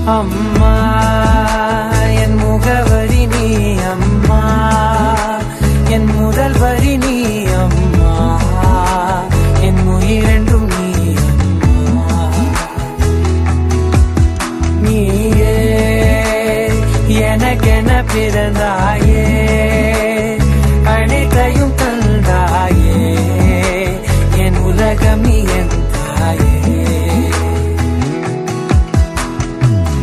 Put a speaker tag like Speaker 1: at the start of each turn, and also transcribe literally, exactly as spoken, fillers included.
Speaker 1: அம்மா என் முகவரி நீ அம்மா என் முதல் வரி நீ அம்மா என் உயிரென்றும் நீ அம்மா நீயே எனக்கென பிறந்தாய்